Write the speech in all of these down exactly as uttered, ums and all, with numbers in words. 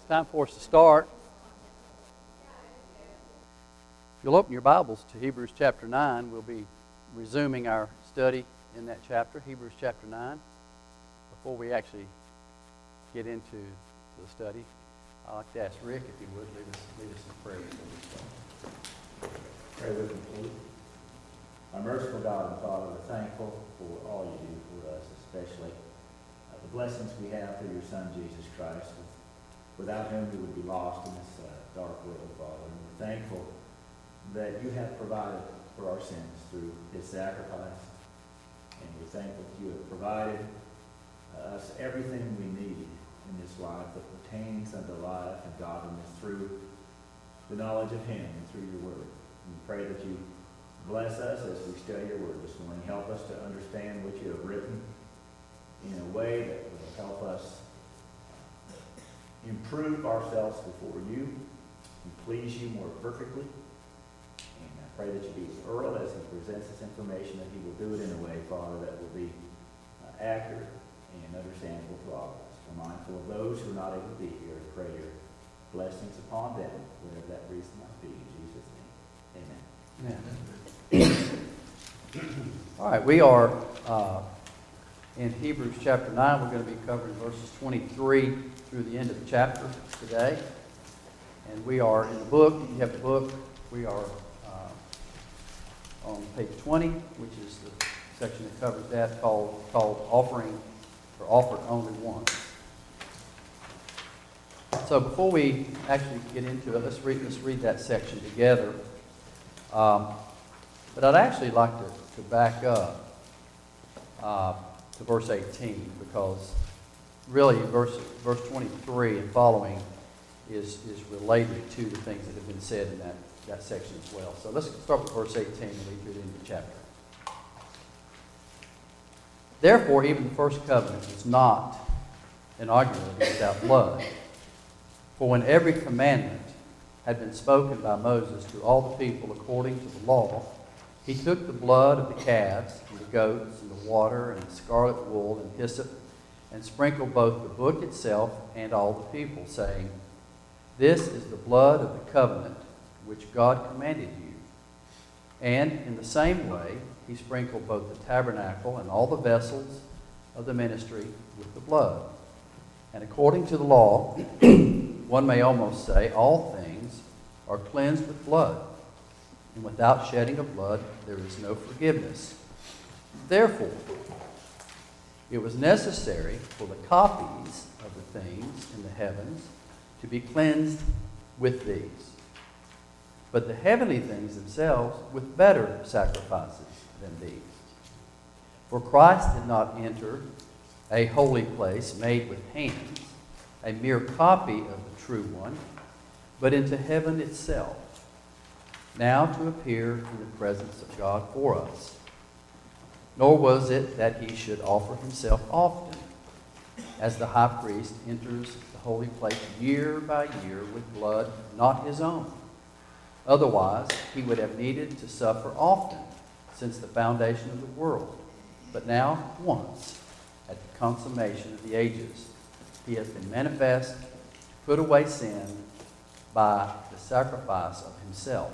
It's time for us to start. If you'll open your Bibles to Hebrews chapter nine, we'll be resuming our study in that chapter, Hebrews chapter nine. Before we actually get into the study, I'd like to ask Rick if he would lead us, lead us in prayer before we start. Pray with me, please. Our merciful God and Father, we're thankful for all you do for us, especially uh, the blessings we have through your Son, Jesus Christ. Without him, we would be lost in this uh, dark world, Father. And we're thankful that you have provided for our sins through his sacrifice. And we're thankful that you have provided uh, us everything we need in this life that pertains unto life and godliness through the knowledge of him and through your word. We pray that you bless us as we study your word this morning. Help us to understand what you have written in a way that will help us improve ourselves before you and please you more perfectly. And I pray that you be with Earl as he presents this information, that he will do it in a way, Father, that will be uh, accurate and understandable to all of us. We're mindful of those who are not able to be here and pray your blessings upon them, whatever that reason might be. In Jesus' name, amen. All right, we are uh, in Hebrews chapter nine. We're going to be covering verses twenty-three through the end of the chapter today. And we are in the book. If you have the book, we are uh, on page twenty, which is the section that covers that, called, called Offering or Offered Only Once. So before we actually get into it, let's read, let's read that section together. Um, but I'd actually like to, to back up uh, to verse eighteen, because really verse, verse twenty-three and following is, is related to the things that have been said in that, that section as well. So let's start with verse eighteen and read through the end of the chapter. Therefore, even the first covenant was not inaugurated without blood. For when every commandment had been spoken by Moses to all the people according to the law, he took the blood of the calves and the goats and the water and the scarlet wool and hyssop and sprinkled both the book itself and all the people, saying, "This is the blood of the covenant which God commanded you." And in the same way, he sprinkled both the tabernacle and all the vessels of the ministry with the blood. And according to the law, one may almost say all things are cleansed with blood, and without shedding of blood there is no forgiveness. Therefore, it was necessary for the copies of the things in the heavens to be cleansed with these, but the heavenly things themselves with better sacrifices than these. For Christ did not enter a holy place made with hands, a mere copy of the true one, but into heaven itself, now to appear in the presence of God for us. Nor was it that he should offer himself often, as the high priest enters the holy place year by year with blood not his own. Otherwise, he would have needed to suffer often since the foundation of the world. But now, once, at the consummation of the ages, he has been manifest to put away sin by the sacrifice of himself.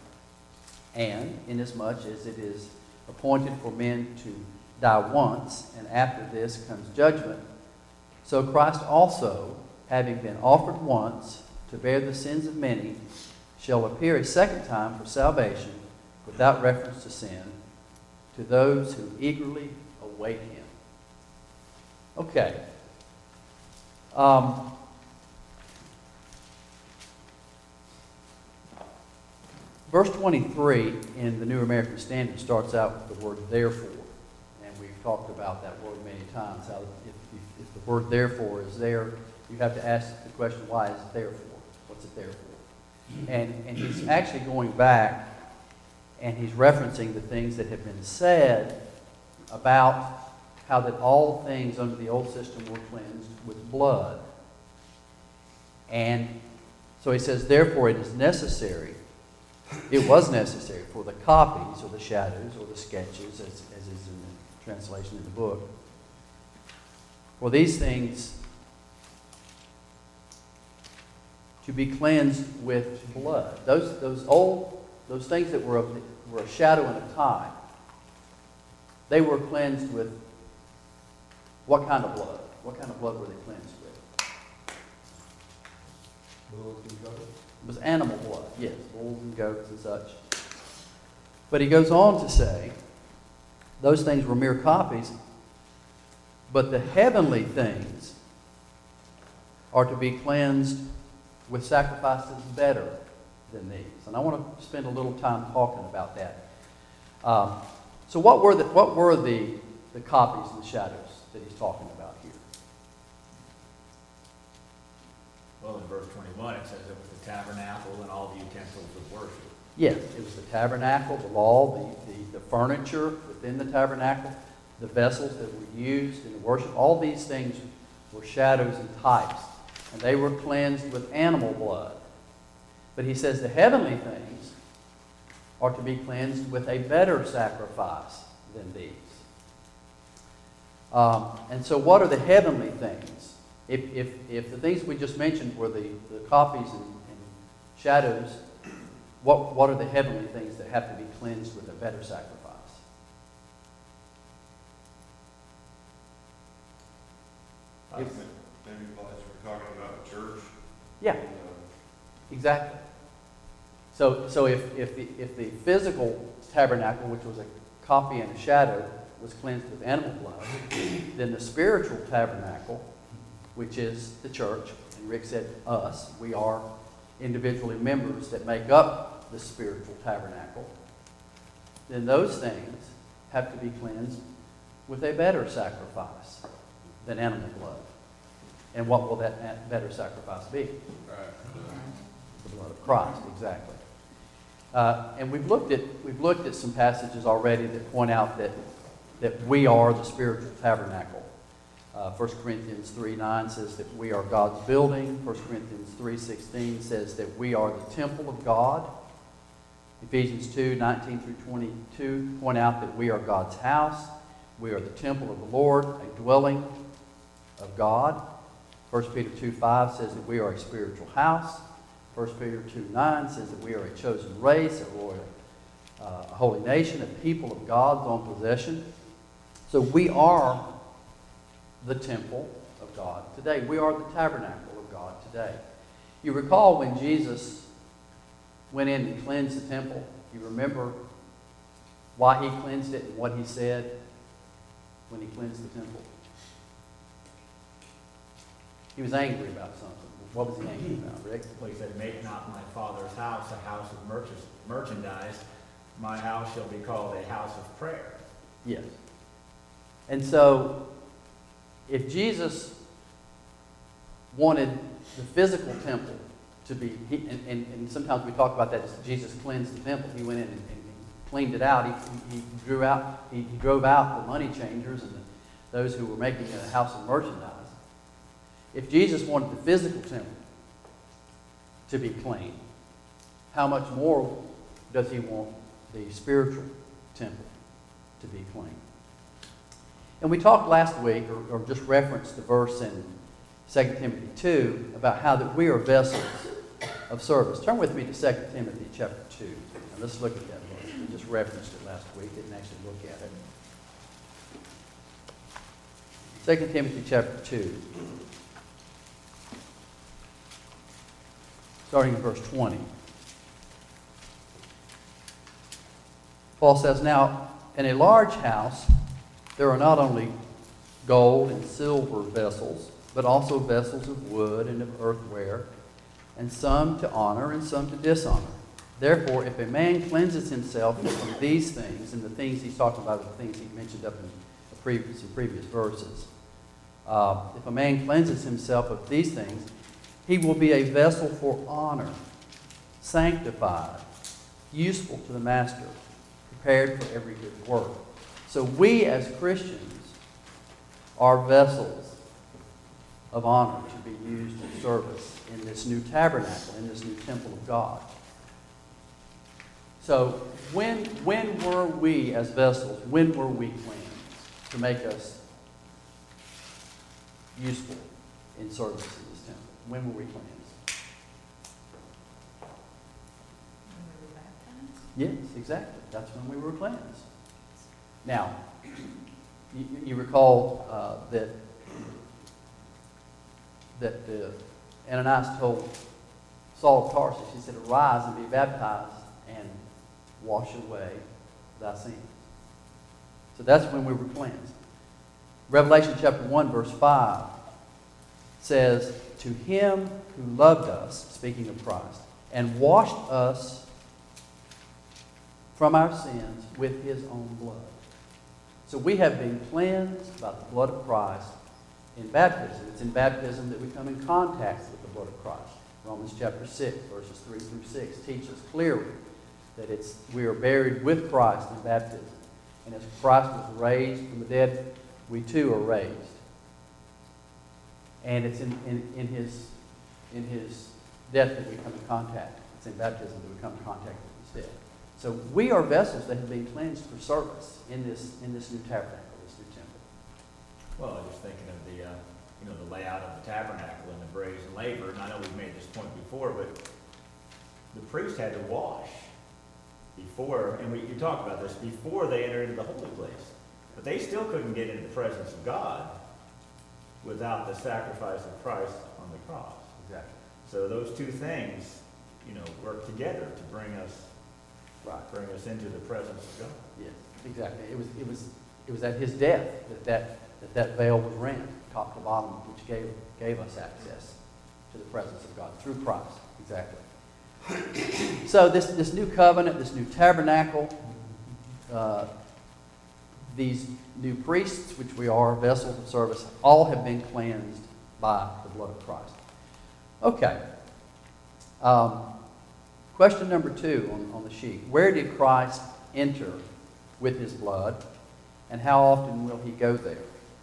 And inasmuch as it is appointed for men to die once, and after this comes judgment, so Christ also, having been offered once to bear the sins of many, shall appear a second time for salvation, without reference to sin, to those who eagerly await him. Okay. Um, verse twenty-three in the New American Standard starts out with the word therefore. And we've talked about that word many times. How if, if, if the word therefore is there, you have to ask the question, why is it there for? What's it there for? And, and he's actually going back and he's referencing the things that have been said about how that all things under the old system were cleansed with blood. And so he says, therefore it is necessary, it was necessary for the copies or the shadows or the sketches, as, as is in the translation in the book, for these things to be cleansed with blood. Those, those old, those things that were a, were a shadow and a time, they were cleansed with what kind of blood? What kind of blood were they cleansed with? Bulls and goats. It was animal blood, yes, bulls and goats and such. But he goes on to say, those things were mere copies, but the heavenly things are to be cleansed with sacrifices better than these. And I want to spend a little time talking about that. Um, so what were the, what were the, the copies and the shadows that he's talking about here? Well, in verse twenty-one, it says it was the tabernacle and all the utensils of worship. Yes, it was the tabernacle, the law, the, the, the furniture within the tabernacle, the vessels that were used in the worship. All these things were shadows and types, and they were cleansed with animal blood. But he says the heavenly things are to be cleansed with a better sacrifice than these. Um, and so what are the heavenly things? If, if, if the things we just mentioned were the, the copies and, and shadows, what, what are the heavenly things that have to be cleansed with a better sacrifice? I think maybe as we're talking about the church. Yeah, uh, exactly. So, so if, if, the, if the physical tabernacle, which was a copy and a shadow, was cleansed with animal blood, then the spiritual tabernacle, which is the church, and Rick said us, we are individually members that make up the spiritual tabernacle, then those things have to be cleansed with a better sacrifice than animal blood. And what will that better sacrifice be? The blood of Christ, exactly. Uh, and we've looked at we've looked at some passages already that point out that that we are the spiritual tabernacle. Uh, First Corinthians three nine says that we are God's building. First Corinthians three sixteen says that we are the temple of God. Ephesians two nineteen through twenty-two point out that we are God's house. We are the temple of the Lord, a dwelling of God. First Peter two five says that we are a spiritual house. First Peter two nine says that we are a chosen race, a royal, uh, a holy nation, a people of God's own possession. So we are the temple of God today. We are the tabernacle of God today. You recall when Jesus went in and cleansed the temple, you remember why he cleansed it and what he said when he cleansed the temple? He was angry about something. What was he angry about, Rick? Well, he said, "Make not my Father's house a house of merch- merchandise. My house shall be called a house of prayer." Yes. And so, if Jesus wanted the physical temple to be, he, and, and, and sometimes we talk about that as Jesus cleansed the temple. He went in and, and cleaned it out. He, he drew out, he, he drove out the money changers and the, those who were making it a house of merchandise. If Jesus wanted the physical temple to be clean, how much more does he want the spiritual temple to be clean? And we talked last week, or, or just referenced the verse in Second Timothy two, about how that we are vessels of service. Turn with me to Second Timothy chapter two. And let's look at that verse. We just referenced it last week. Didn't actually look at it. Second Timothy chapter two. Starting in verse twenty. Paul says, "Now, in a large house, there are not only gold and silver vessels, but also vessels of wood and of earthenware, and some to honor and some to dishonor. Therefore, if a man cleanses himself from these things," and the things he's talking about are the things he mentioned up in the previous, in previous verses. Uh, if a man cleanses himself of these things, he will be a vessel for honor, sanctified, useful to the master, prepared for every good work. So we as Christians are vessels of honor to be used in service in this new tabernacle, in this new temple of God. So when, when were we as vessels, when were we cleansed to make us useful in service in this temple? When were we cleansed? Yes, exactly. That's when we were cleansed. Now, you, you recall uh, that that uh, Ananias told Saul of Tarsus, he said, "Arise and be baptized and wash away thy sins." So that's when we were cleansed. Revelation chapter one, verse five says, "To him who loved us," speaking of Christ, "and washed us from our sins with his own blood." So we have been cleansed by the blood of Christ in baptism. It's in baptism that we come in contact with the blood of Christ. Romans chapter six, verses three through six teach us clearly that it's we are buried with Christ in baptism. And as Christ was raised from the dead, we too are raised. And it's in, in, in his in his death that we come in contact. It's in baptism that we come in contact with his death. So we are vessels that have been cleansed for service in this in this new tabernacle, this new temple. Well, I was thinking of the, uh, you know, the layout of the tabernacle and the brazen laver, and I know we've made this point before, but the priest had to wash before, and we you talked about this, before they entered into the holy place. But they still couldn't get into the presence of God without the sacrifice of Christ on the cross. Exactly. So those two things, you know, work together to bring us Right. bring us into the presence of God. Yes, exactly. It was it was it was at his death that that, that, that veil was rent, top to bottom, which gave gave us access to the presence of God through Christ. Exactly. So this this new covenant, this new tabernacle, uh, these new priests, which we are, vessels of service, all have been cleansed by the blood of Christ. Okay. Um, question number two on, on the sheet. Where did Christ enter with his blood, and how often will he go there?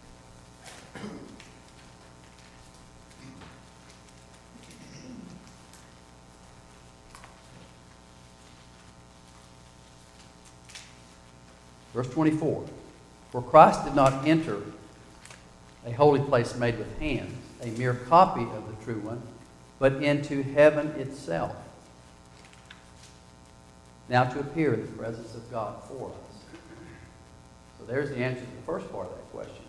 Verse twenty-four. For Christ did not enter a holy place made with hands, a mere copy of the true one, but into heaven itself, now to appear in the presence of God for us. So there's the answer to the first part of that question.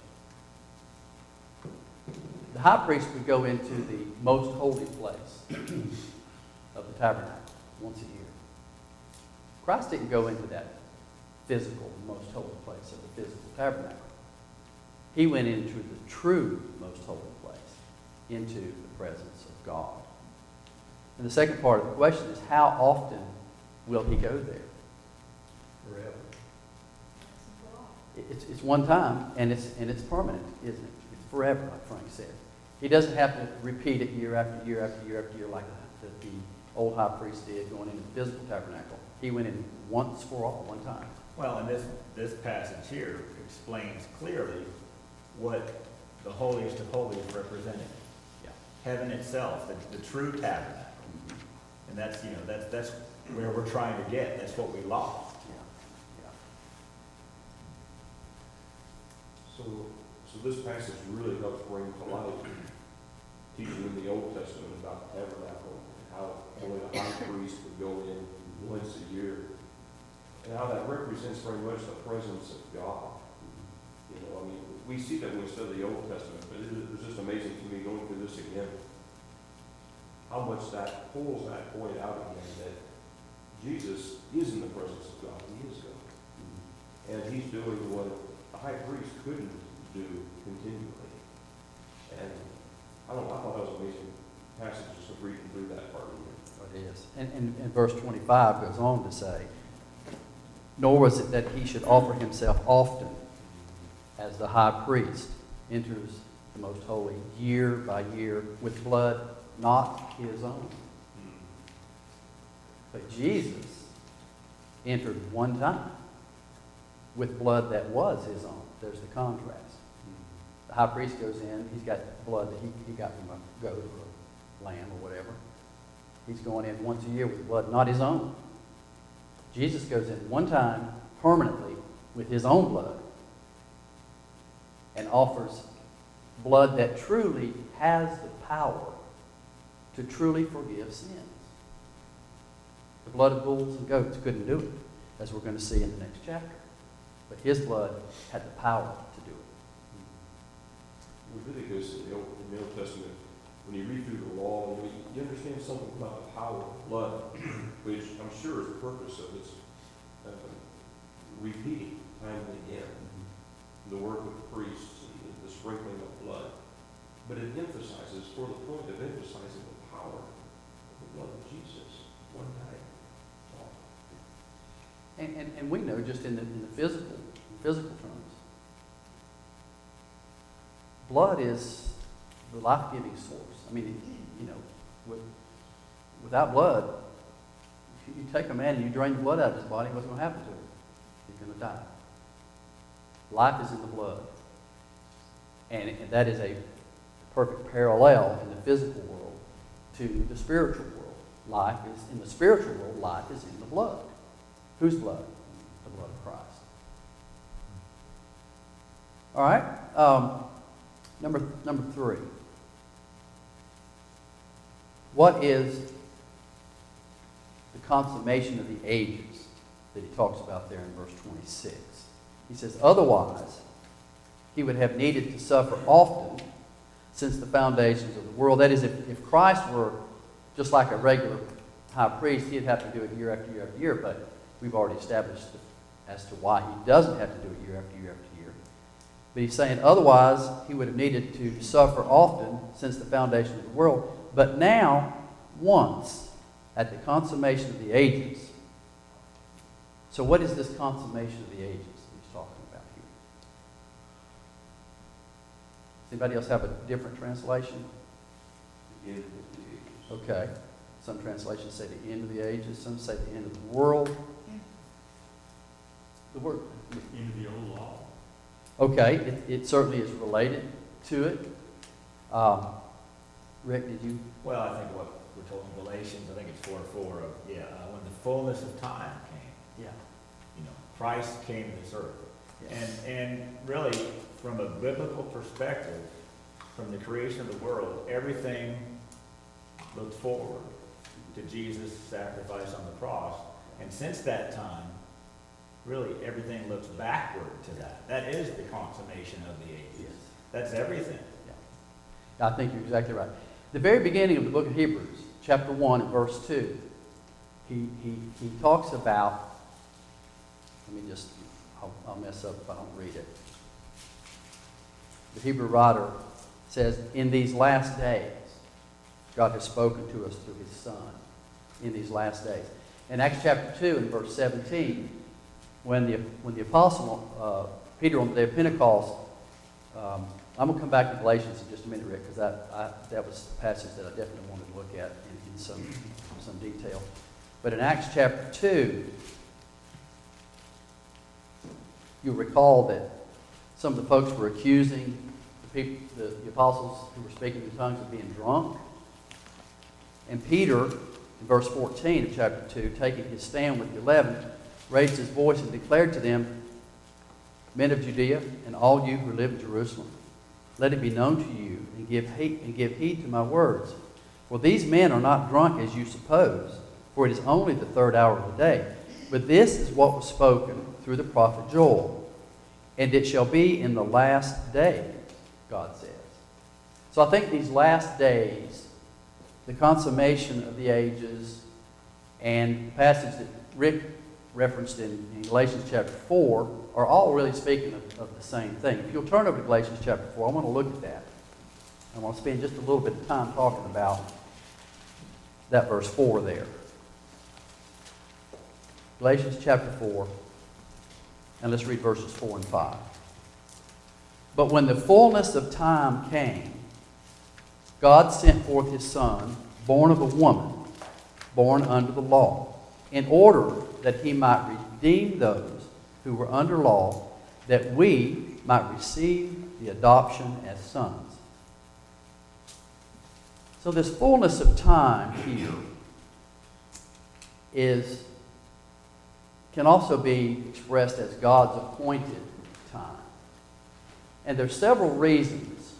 The high priest would go into the most holy place of the tabernacle once a year. Christ didn't go into that physical, most holy place of the physical tabernacle. He went into the true most holy place, into the presence of God. And the second part of the question is, how often will he go there? Forever. It's, it's one time, and it's, and it's permanent, isn't it? It's forever, like Frank said. He doesn't have to repeat it year after year after year after year like the, the, the old high priest did going into the physical tabernacle. He went in once for all, one time. Well, and this, this passage here explains clearly what the holiest of holies represented. Yeah. Heaven itself, the, the true tabernacle. And that's, you know, that's, that's where we're trying to get. That's what we lost. Yeah. So, so this passage really helps bring to light teaching in the Old Testament about the tabernacle, how only the high priest would go in once a year, and how that represents very much the presence of God. You know, I mean, we see that when we study the Old Testament, but it was just amazing to me going through this again, how much that pulls that point out again, that Jesus is in the presence of God. He is God. And he's doing what the high priest couldn't do continually. And I don't know, I thought that was an amazing passage just of reading through that part of it. It is. And, and, and verse twenty-five goes on to say, nor was it that he should offer himself often, as the high priest enters the most holy year by year with blood not his own. But Jesus entered one time with blood that was his own. There's the contrast. The high priest goes in, he's got blood that he, he got from a goat or a lamb or whatever. He's going in once a year with blood not his own. Jesus goes in one time permanently with his own blood and offers blood that truly has the power to truly forgive sins. The blood of bulls and goats couldn't do it, as we're going to see in the next chapter. But his blood had the power to do it. Leviticus in the Old, in the Old Testament, when you read through the law, you, you understand something about the power of blood, which I'm sure is the purpose of its uh, repeating time and again. The work of the priests and the, the sprinkling of blood. But it emphasizes, for the point of emphasizing the power of the blood of Jesus, one time. And, and, and we know just in the, in the physical, in physical terms, blood is the life-giving source. I mean, you know, with, without blood, if you take a man and you drain the blood out of his body, what's going to happen to him? He's going to die. Life is in the blood. And, and that is a perfect parallel in the physical world to the spiritual world. Life is, in the spiritual world, life is in the blood. Whose blood? The blood of Christ. All right. Um, number, number three. What is the consummation of the ages that he talks about there in verse twenty-six? He says, otherwise, he would have needed to suffer often since the foundations of the world. That is, if, if Christ were just like a regular high priest, he'd have to do it year after year after year, but we've already established as to why he doesn't have to do it year after year after year. But he's saying, otherwise, he would have needed to suffer often since the foundation of the world. But now, once, at the consummation of the ages. So what is this consummation of the ages he's talking about here? Does anybody else have a different translation? The end of the ages. Okay. Some translations say the end of the ages. Some say the end of the world. The word. End of the old law. Okay. It, it certainly is related to it. Um, Rick, did you? Well, I think what we're told in Galatians, I think it's four four of, yeah, uh, when the fullness of time came, Yeah. you know, Christ came to this earth. Yeah. And, and really, from a biblical perspective, from the creation of the world, everything looked forward to Jesus' sacrifice on the cross. And since that time, really everything looks backward to that. That is the consummation of the ages. Yes. That's everything. I think you're exactly right. The very beginning of the book of Hebrews, chapter one and verse two, he, he, he talks about, let me just, I'll, I'll mess up if I don't read it. The Hebrew writer says, in these last days, God has spoken to us through his Son, in these last days. In Acts chapter two and verse seventeen, when the, when the apostle uh, Peter on the day of Pentecost, um, I'm going to come back to Galatians in just a minute, Rick, because that, I, that was a passage that I definitely wanted to look at in, in some, some detail. But in Acts chapter two, you'll recall that some of the folks were accusing the, people, the, the apostles who were speaking in tongues of being drunk. And Peter, in verse fourteen of chapter two, taking his stand with the eleven, raised his voice and declared to them, men of Judea and all you who live in Jerusalem, let it be known to you and give heed, and give heed to my words. For these men are not drunk as you suppose, for it is only the third hour of the day. But this is what was spoken through the prophet Joel. And it shall be in the last days, God says. So I think these last days, the consummation of the ages, and the passage that Rick referenced in, in Galatians chapter four, are all really speaking of, of the same thing. If you'll turn over to Galatians chapter four, I want to look at that. I want to spend just a little bit of time talking about that verse four there. Galatians chapter four, and let's read verses four and five. But when the fullness of time came, God sent forth his Son, born of a woman, born under the law, in order that he might redeem those who were under law, that we might receive the adoption as sons. So this fullness of time here is, can also be expressed as God's appointed time. And there's several reasons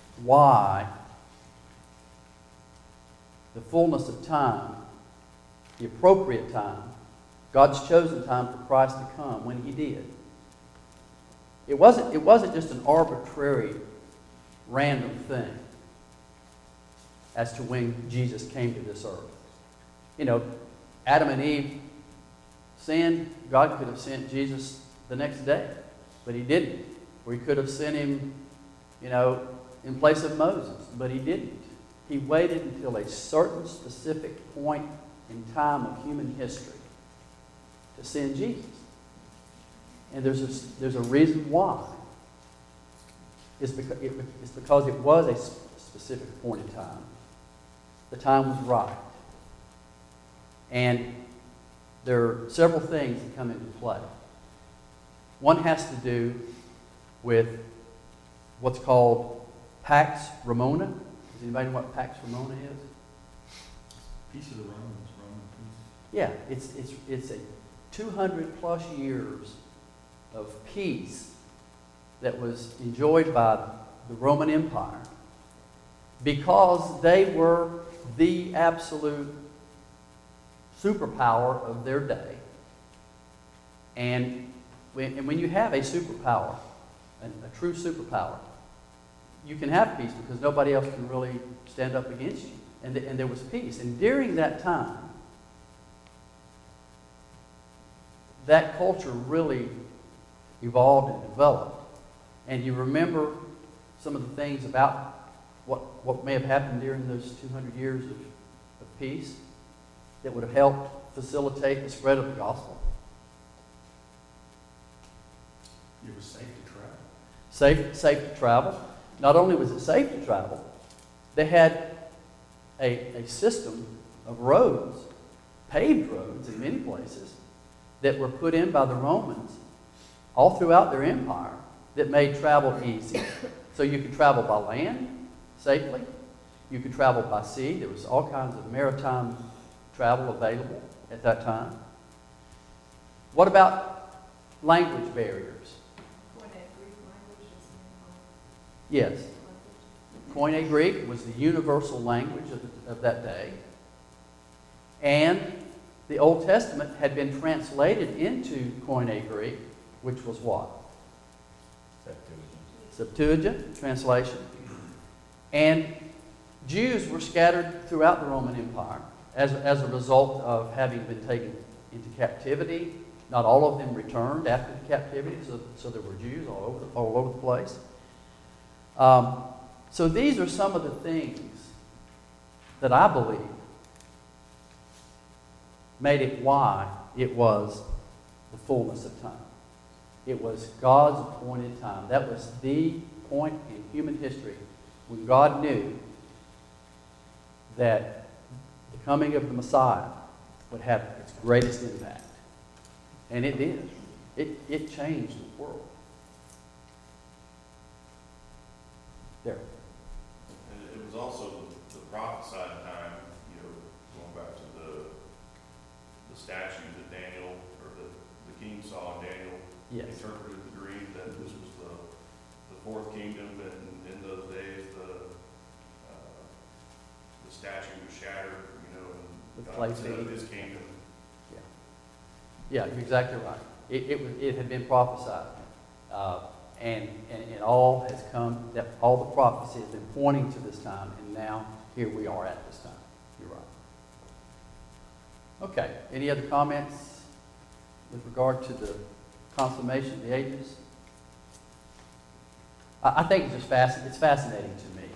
why the fullness of time the appropriate time, God's chosen time for Christ to come when he did. It wasn't, it wasn't just an arbitrary, random thing as to when Jesus came to this earth. You know, Adam and Eve sinned. God could have sent Jesus the next day, but he didn't. Or he could have sent him, you know, in place of Moses, but he didn't. He waited until a certain specific point in time of human history to send Jesus. And there's a, there's a reason why. It's because, it, it's because it was a specific point in time. The time was right. And there are several things that come into play. One has to do with what's called Pax Romana. Does anybody know what Pax Romana is? Peace of the Romans, Roman peace. Yeah, it's, it's, it's a two hundred plus years of peace that was enjoyed by the Roman Empire because they were the absolute superpower of their day. And when, and when you have a superpower, a, a true superpower, you can have peace because nobody else can really stand up against you. And, the, and there was peace. And during that time, that culture really evolved and developed. And you remember some of the things about what, what may have happened during those two hundred years of, of peace that would have helped facilitate the spread of the gospel. It was safe to travel. Safe, safe to travel. Not only was it safe to travel, they had a, a system of roads, paved roads in many places, that were put in by the Romans all throughout their empire that made travel easy. So you could travel by land safely. You could travel by sea. There was all kinds of maritime travel available at that time. What about language barriers? Yes. Koine Greek was the universal language of, the, of that day. And the Old Testament had been translated into Koine Greek, which was what? Septuagint. Septuagint translation. And Jews were scattered throughout the Roman Empire as, as a result of having been taken into captivity. Not all of them returned after the captivity, so, so there were Jews all over, all over the place. Um, so these are some of the things that I believe made it why it was the fullness of time. It was God's appointed time. That was the point in human history when God knew that the coming of the Messiah would have its greatest impact. And it did. It, it changed the world. There. And it was also the prophesied time, you know, going back to the the statue that Daniel, or the, the king saw, Daniel Yes. interpreted the dream that this was the, the fourth kingdom, and in those days the uh, the statue was shattered, you know, and The God place set up of- his kingdom. Yeah, you're exactly right. It, it, was, it had been prophesied. Uh, and, and it all has come, that all the prophecy has been pointing to this time, and now here we are at this time. You're right. Okay, any other comments with regard to the consummation of the ages? I, I think it's just fasc- it's fascinating to me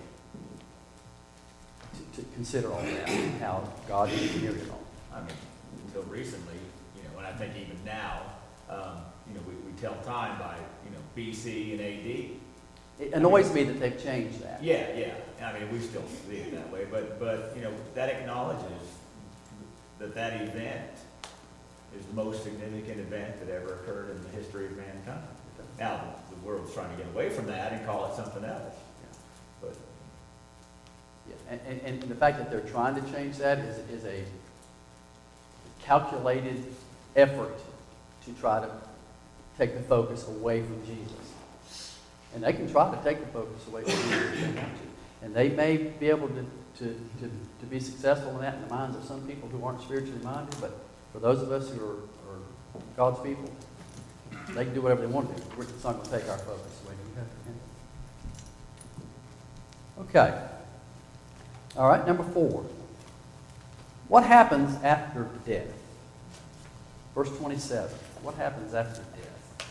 to, to consider all that, and how God engineered it all. I mean, until recently, you know, and I think even now, um, you know, we, we tell time by, you know, B C and A D. It annoys me that they've changed that. Yeah, yeah. I mean, we still see it that way, but, but, you know, that acknowledges that that event is the most significant event that ever occurred in the history of mankind. Now, the, the world's trying to get away from that and call it something else. But Yeah, and, and, and the fact that they're trying to change that is, is a calculated effort to try to take the focus away from Jesus. And they can try to take the focus away from Jesus if they want to. And they may be able to to, to, to be successful in that in the minds of some people who aren't spiritually minded, but for those of us who are, are God's people, they can do whatever they want to do. We're- It's not going to take our focus away. Okay. All right, number four. What happens after death? Verse twenty-seven. What happens after death?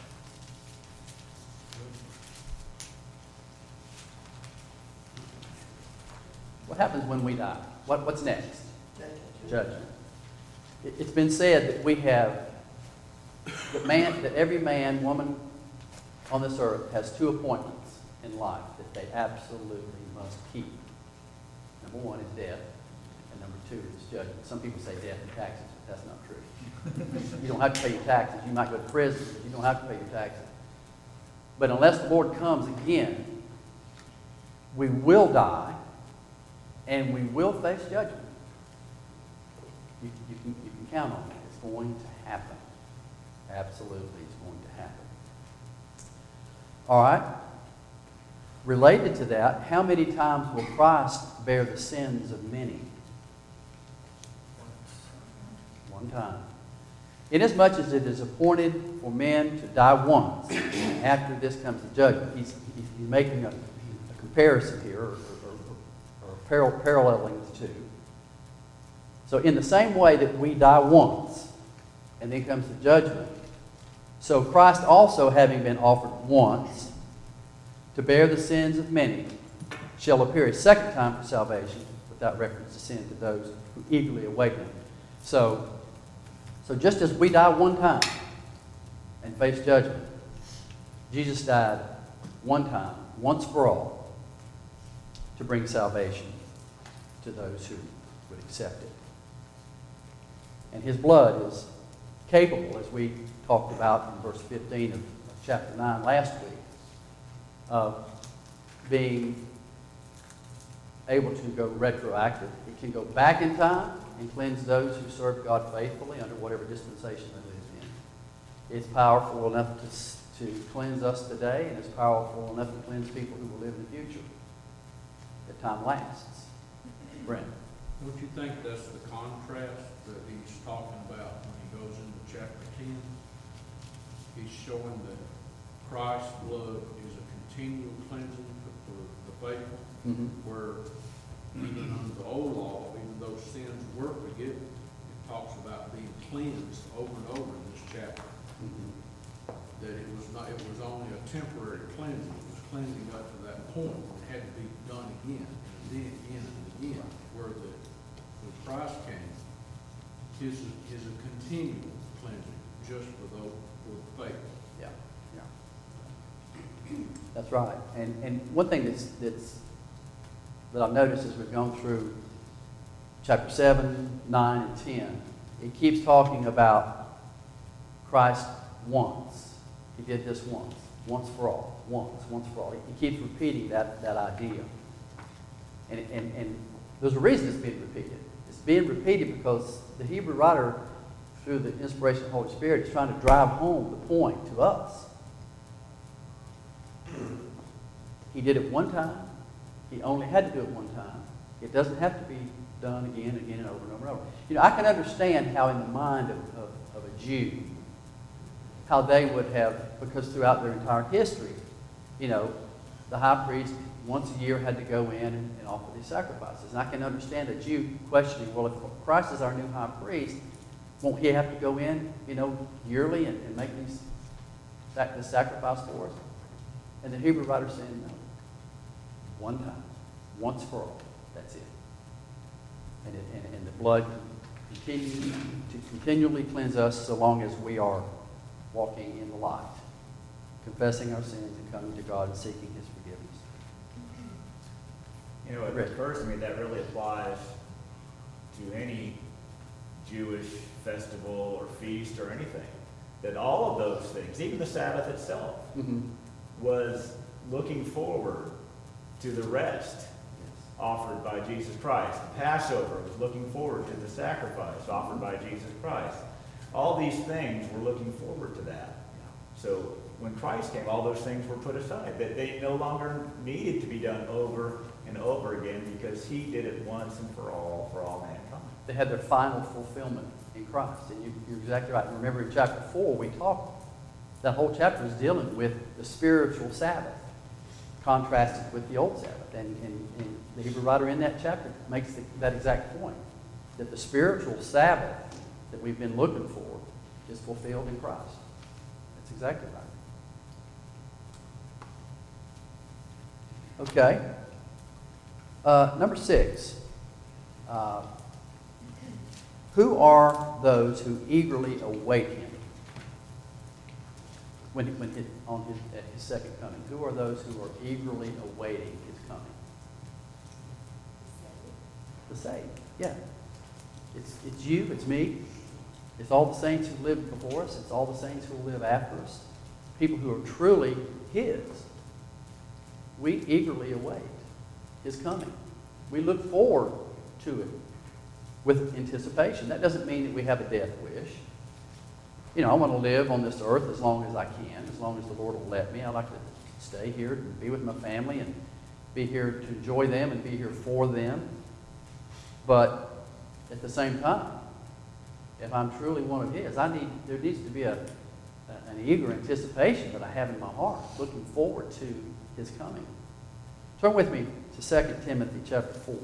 What happens when we die? What, what's next? Judgment. It, it's been said that we have, that, man, that every man, woman on this earth has two appointments in life that they absolutely must keep. Number one is death, and number two is judgment. Some people say death and taxes, but that's not true. You don't have to pay your taxes. You might go to prison, but you don't have to pay your taxes. But unless the Lord comes again, we will die, and we will face judgment. You, you, can, you can count on it. It's going to happen. Absolutely, it's going to happen. All right. Related to that, how many times will Christ bear the sins of many? One time. Inasmuch as it is appointed for men to die once, and after this comes the judgment. He's, he's, he's making a, a comparison here, or, or, or paral, paralleling the two. So in the same way that we die once, and then comes the judgment, so Christ also, having been offered once to bear the sins of many, shall appear a second time for salvation, without reference to sin, to those who eagerly await him. So, so just as we die one time and face judgment, Jesus died one time, once for all, to bring salvation to those who would accept it. And his blood is capable, as we talked about in verse fifteen of chapter nine last week, of being able to go retroactive. It can go back in time and cleanse those who serve God faithfully under whatever dispensation they live in. It's powerful enough to, to cleanse us today, and it's powerful enough to cleanse people who will live in the future. If time lasts. Brent. Don't you think that's the contrast that he's talking about when he goes into chapter ten? He's showing that Christ's blood is a continual cleansing for the faithful, Mm-hmm. where even under the old law, even though sins were forgiven, it talks about being cleansed over and over in this chapter. Mm-hmm. That it was not, it was only a temporary cleansing. It was cleansing up to that point. It had to be done again, and then again and again. Where the when Christ came, his is a continual cleansing, just for those for the faithful. Yeah, yeah. That's right. And and one thing that's that's that I've noticed as we've gone through chapter seven, nine, and ten, it keeps talking about Christ once. He did this once, once for all, once, once for all. He keeps repeating that, that idea. And, and, and there's a reason it's being repeated. It's being repeated because the Hebrew writer, through the inspiration of the Holy Spirit, is trying to drive home the point to us. He did it one time. He only had to do it one time. It doesn't have to be done again and again and over and over and over. You know, I can understand how in the mind of, of, of a Jew, how they would have, because throughout their entire history, you know, the high priest once a year had to go in and, and offer these sacrifices. And I can understand a Jew questioning, well, if Christ is our new high priest, won't he have to go in, you know, yearly and, and make these this sacrifice for us? And the Hebrew writer saying, no. One time. Once for all. That's it. And, it, and, and the blood continues to continually cleanse us so long as we are walking in the light, confessing our sins and coming to God and seeking his forgiveness. You know, it Rick. occurs to me that really applies to any Jewish festival or feast or anything. That all of those things, even the Sabbath itself, Mm-hmm. was looking forward to the rest Yes. offered by Jesus Christ. The Passover was looking forward to the sacrifice offered by Jesus Christ. All these things were looking forward to that. So when Christ came, all those things were put aside. That they no longer needed to be done over and and over again because he did it once and for all, for all mankind. They had their final fulfillment in Christ. And you, you're exactly right. Remember in chapter four, we talked, that whole chapter is dealing with the spiritual Sabbath, contrasted with the old Sabbath. And, and, and the Hebrew writer in that chapter makes the, that exact point, that the spiritual Sabbath that we've been looking for is fulfilled in Christ. That's exactly right. Okay. Uh, number six. Uh, who are those who eagerly await him when, when his, on his, at his second coming? Who are those who are eagerly awaiting his coming? The saved. Yeah. It's, it's you, it's me. It's all the saints who lived before us. It's all the saints who will live after us. People who are truly his. We eagerly await his coming. We look forward to it with anticipation. That doesn't mean that we have a death wish. You know, I want to live on this earth as long as I can, as long as the Lord will let me. I like to stay here and be with my family and be here to enjoy them and be here for them. But at the same time, if I'm truly one of his, I need there needs to be a, a an eager anticipation that I have in my heart, looking forward to his coming. Turn with me to Second Timothy chapter four.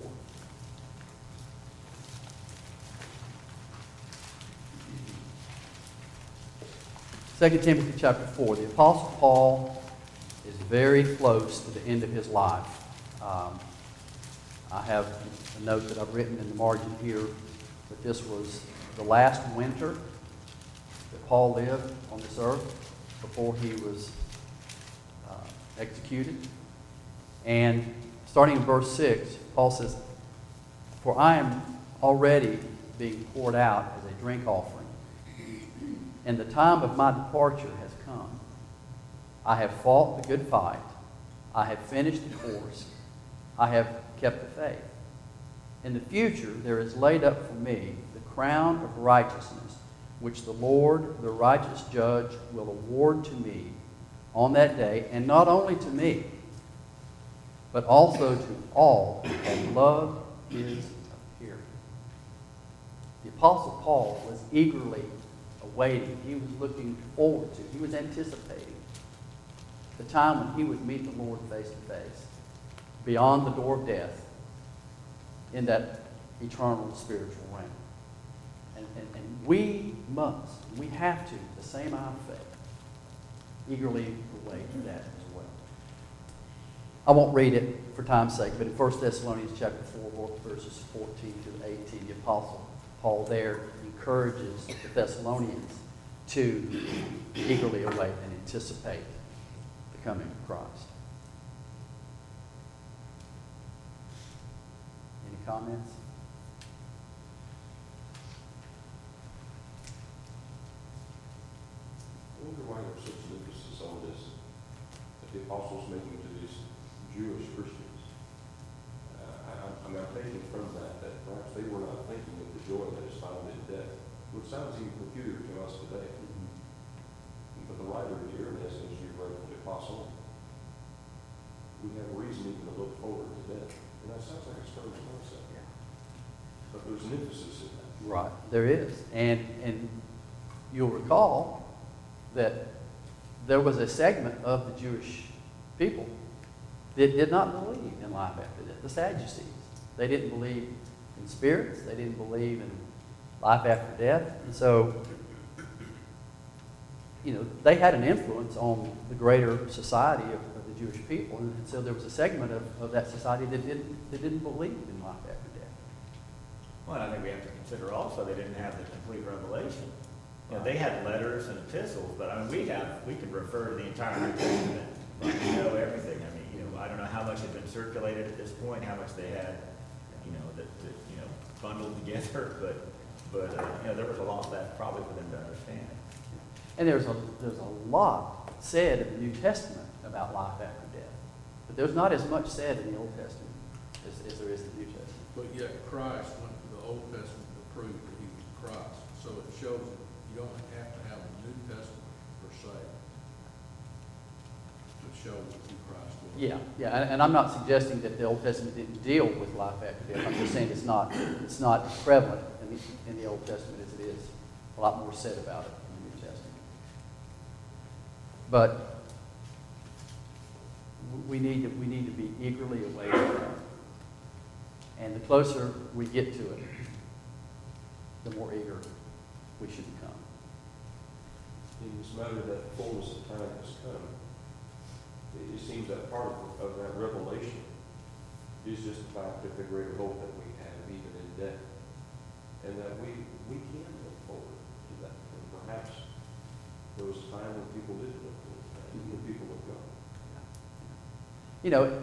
Second Timothy chapter four. The Apostle Paul is very close to the end of his life. Um, I have a note that I've written in the margin here that this was the last winter that Paul lived on this earth before he was uh, executed. And starting in verse six, Paul says, "For I am already being poured out as a drink offering, and the time of my departure has come. I have fought the good fight. I have finished the course. I have kept the faith. In the future there is laid up for me the crown of righteousness, which the Lord, the righteous judge, will award to me on that day, and not only to me, but also to all who have loved his appearing." The Apostle Paul was eagerly awaiting. He was looking forward to. He was anticipating the time when he would meet the Lord face to face, beyond the door of death, in that eternal spiritual realm. And, and, and we must, we have to, the same eye of faith, eagerly await that as well. I won't read it for time's sake, but in First Thessalonians chapter four, verses fourteen to eighteen, the Apostle Paul there encourages the Thessalonians to eagerly await and anticipate the coming of Christ. Any comments? I wonder why there's such an emphasis on this that the apostles making to these Jewish Christians. Uh, I, I'm not taking from that that perhaps they were not thinking of the joy that is found in death, which sounds even peculiar to us today. Mm-hmm. But the writer here, in essence, you wrote the apostle, we have reason even to look forward to death. And that sounds like a strange concept. Yeah. But there's an emphasis in that. Right, there is. And, and you'll recall that there was a segment of the Jewish people that did not believe in life after death. The Sadducees. They didn't believe in spirits. They didn't believe in life after death. And so, you know, they had an influence on the greater society of, of the Jewish people. And so there was a segment of, of that society that didn't, that didn't believe in life after death. Well, I think we have to consider also they didn't have the complete revelation. You know, they had letters and epistles, but I mean, we have, we can refer to the entire New Testament, like, we know everything. I mean, you know, I don't know how much had been circulated at this point, how much they had, you know, that, that you know, bundled together, but, but, uh, you know, there was a lot of that probably for them to understand. And there's a, there's a lot said in the New Testament about life after death. But there's not as much said in the Old Testament as, as there is in the New Testament. But yet Christ went to the Old Testament to prove that he was Christ. So it shows that you don't have to have a New Testament per se to to show who Christ was. Yeah, yeah, and, and I'm not suggesting that the Old Testament didn't deal with life after death. I'm just saying it's not, it's not prevalent in the, in the Old Testament as it is. A lot more said about it in the New Testament. But we need to, we need to be eagerly awaiting it. And the closer we get to it, the more eager we should become. In this matter, that fullness of time has come. It just seems that part of, of that revelation is just the fact that the greater hope that we have, even in death, and that we we can look forward to that. And perhaps there was a time when people didn't look forward to that, even when people would go. You know,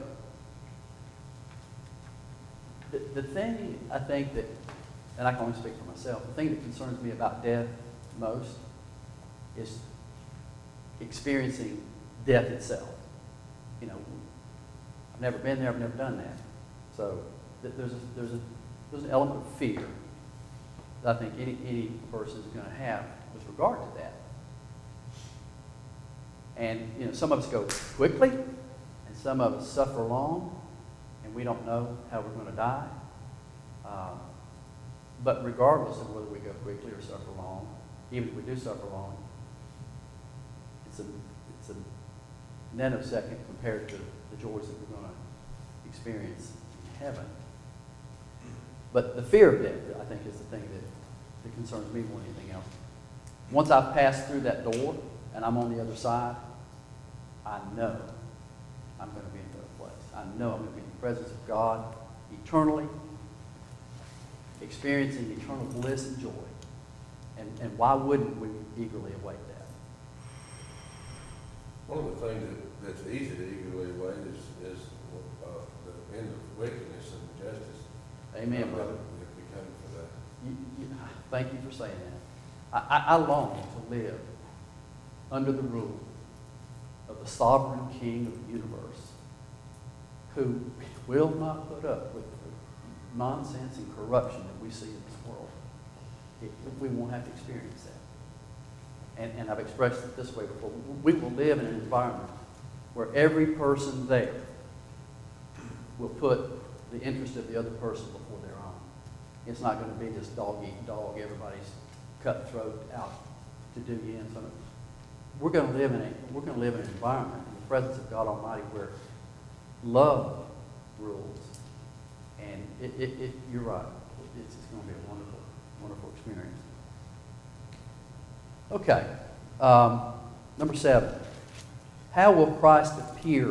the, the thing I think that, and I can only speak for myself, the thing that concerns me about death most is experiencing death itself. You know, I've never been there, I've never done that. So th- there's, a, there's, a, there's an element of fear that I think any, any person is going to have with regard to that. And, you know, some of us go quickly, and some of us suffer long, and we don't know how we're going to die. Um, but regardless of whether we go quickly or suffer long, even if we do suffer long, it's a, it's a nanosecond compared to the joys that we're going to experience in heaven. But the fear of death, I think, is the thing that, that concerns me more than anything else. Once I've passed through that door and I'm on the other side, I know I'm going to be in a better place. I know I'm going to be in the presence of God eternally, experiencing eternal bliss and joy. And, and why wouldn't we eagerly await that? One of the things that, that's easy to eagerly await is, is uh, the end of wickedness and justice. Amen, brother. If we come for that. You, you, thank you for saying that. I, I, I long to live under the rule of the sovereign King of the universe, who will not put up with the nonsense and corruption that we see in this world. It, we won't have to experience that. And, and I've expressed it this way before. We will live in an environment where every person there will put the interest of the other person before their own. It's not going to be this dog eat dog, everybody's cutthroat out to do you in. So we're going to live in a we're going to live in an environment in the presence of God Almighty where love rules. And it, it, it you're right. It's, it's going to be a wonderful, wonderful experience. Okay. Um, number seven. How will Christ appear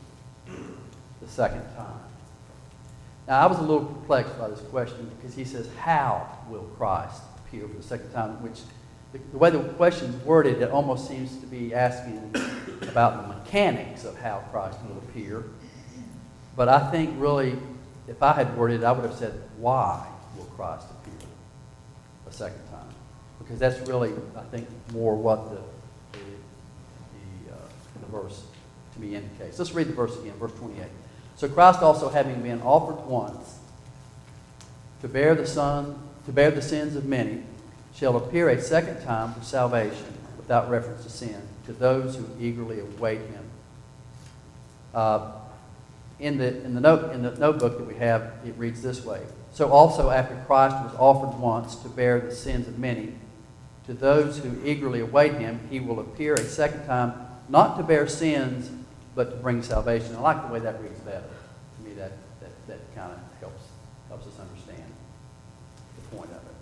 the second time? Now, I was a little perplexed by this question because he says, how will Christ appear for the second time? Which, the, the way the question is worded, it almost seems to be asking about the mechanics of how Christ will appear. But I think really, if I had worded it, I would have said, why will Christ appear a second time? Because that's really, I think, more what the, the, the, uh, the verse to me indicates. Let's read the verse again, verse twenty-eight. So Christ also, having been offered once to bear the son, to bear the sins of many, shall appear a second time for salvation, without reference to sin, to those who eagerly await him. Uh, in the in the note in the notebook that we have, it reads this way: So also, after Christ was offered once to bear the sins of many, to those who eagerly await him, he will appear a second time, not to bear sins, but to bring salvation. I like the way that reads better. To me, that, that, that kind of helps helps us understand the point of it.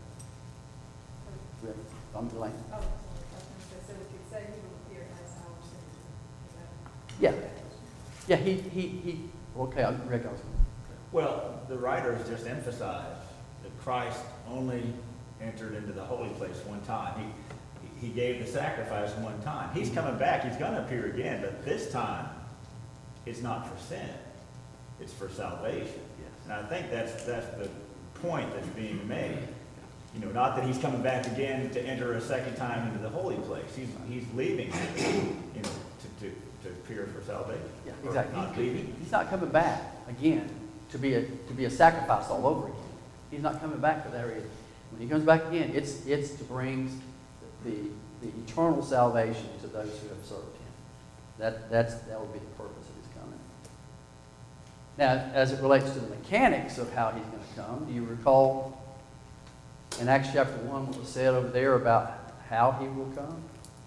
We have, I'm Elaine. Oh, sorry. So we could say he will appear as our Savior. Yeah. Yeah, he, he, he, okay, I'll, Rick, I was Well, the writers just emphasized that Christ only entered into the holy place one time. He, he gave the sacrifice one time. He's coming back. He's going to appear again, but this time it's not for sin. It's for salvation. Yes. And I think that's that's the point that's being made. You know, not that he's coming back again to enter a second time into the holy place. He's he's leaving, you know, to, to, to appear for salvation. Yeah, Or exactly. not He- leaving. He's not coming back again to be a to be a sacrifice all over again. He's not coming back for that reason. When he comes back again, it's it's to bring the the eternal salvation to those who have served him. That, that's, that would be the purpose of his coming. Now, as it relates to the mechanics of how he's going to come, do you recall in Acts chapter one what was said over there about how he will come?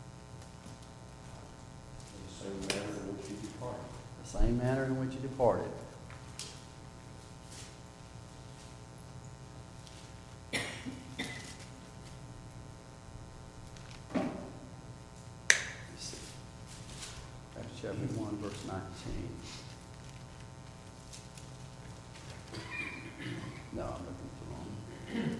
The same manner in which he departed. The same manner in which he departed. Let's see. Acts chapter one, verse nineteen. No, I'm looking for wrong.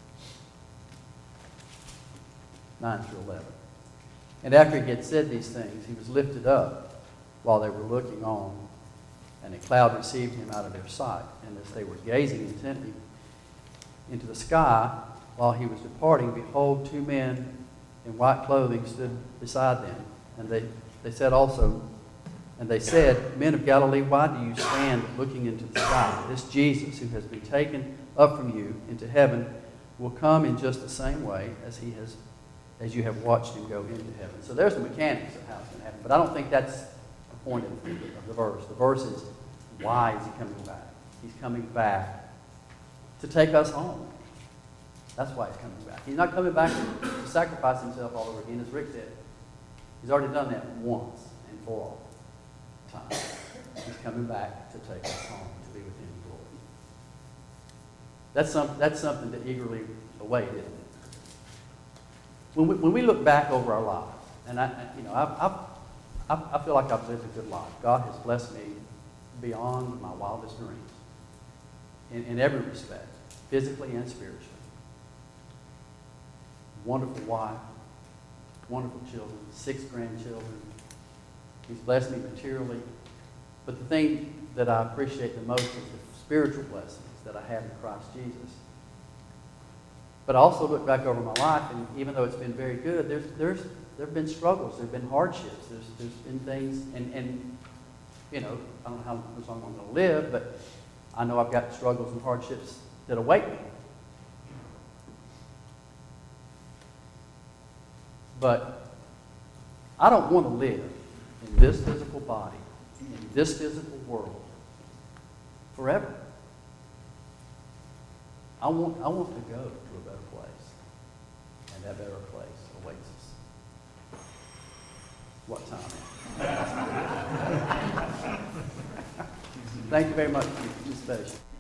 nine through eleven. And after he had said these things, he was lifted up while they were looking on, and a cloud received him out of their sight. And as they were gazing intently into the sky while he was departing, behold, two men in white clothing stood beside them. And they, they said also, and they said, Men of Galilee, why do you stand looking into the sky? This Jesus, who has been taken up from you into heaven, will come in just the same way as he has, as you have watched him go into heaven. So there's the mechanics of how it's going to happen. But I don't think that's the point of the, of the verse. The verse is, why is he coming back? He's coming back to take us home. That's why he's coming back. He's not coming back to, to sacrifice himself all over again, as Rick said. He's already done that once and for all time. He's coming back to take us home, to be with him in glory. That's, some, that's something to eagerly await, isn't it? When we, when we look back over our lives, and I, you know, I've, I've, I, I feel like I've lived a good life. God has blessed me beyond my wildest dreams in, in every respect, physically and spiritually. Wonderful wife, wonderful children, six grandchildren. He's blessed me materially. But the thing that I appreciate the most is the spiritual blessings that I have in Christ Jesus. But I also look back over my life, and even though it's been very good, there's, there's, there have been struggles. There have been hardships. There's, there's been things, and, and, you know, I don't know how much longer I'm going to live, but I know I've got struggles and hardships that await me. But I don't want to live in this physical body, in this physical world, forever. I want, I want to go to a better place, and that better place awaits us. What time? Thank you very much, Miz Special.